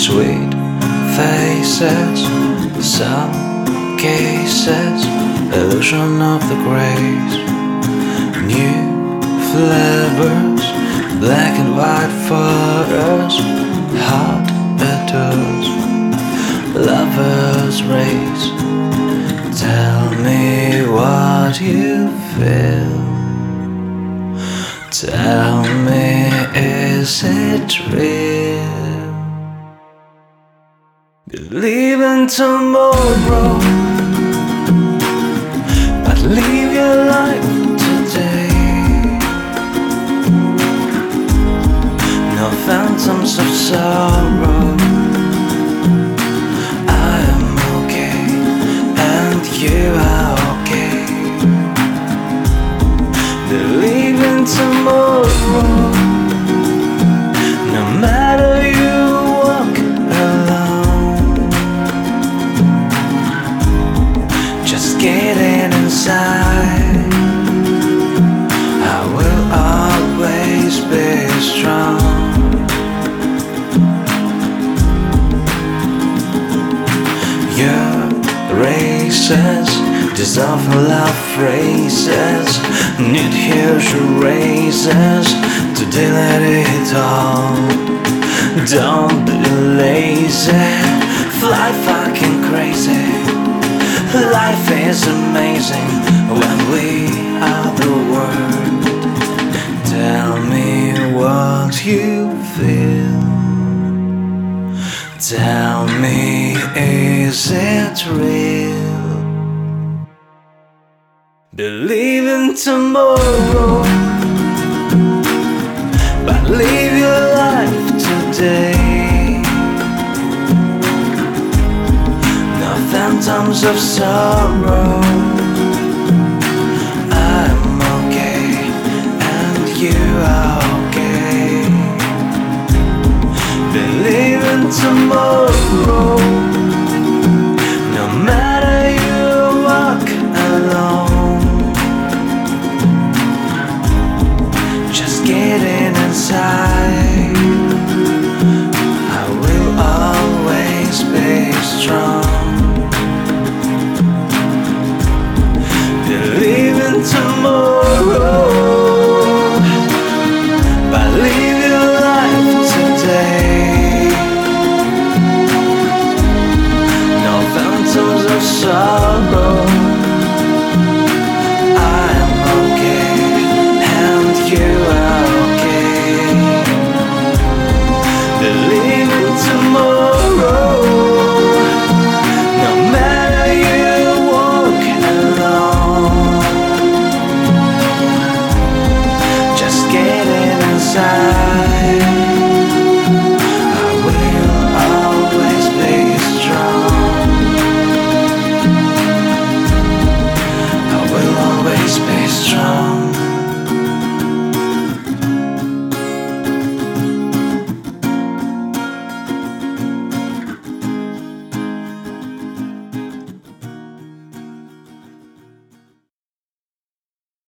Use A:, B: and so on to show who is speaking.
A: sweet faces, some cases, illusion of the grace, new flavors, black and white photos, hot letters, lovers race. Tell me what you feel. Tell me, is it real? Believe in tomorrow, but live your life today. No phantoms of sorrow. I am okay, and you are okay. Believe in tomorrow, no matter you walk alone. Just get in inside, I will always be strong. Your races dissolve love phrases, need huge erasers to delete it all. Don't be lazy, fly fucking crazy. Life is amazing when we are the world. Tell me what you feel. Tell me, is it real? Believe in tomorrow, but live your life today. No phantoms of sorrow. I'm okay, and you are okay. Believe in tomorrow.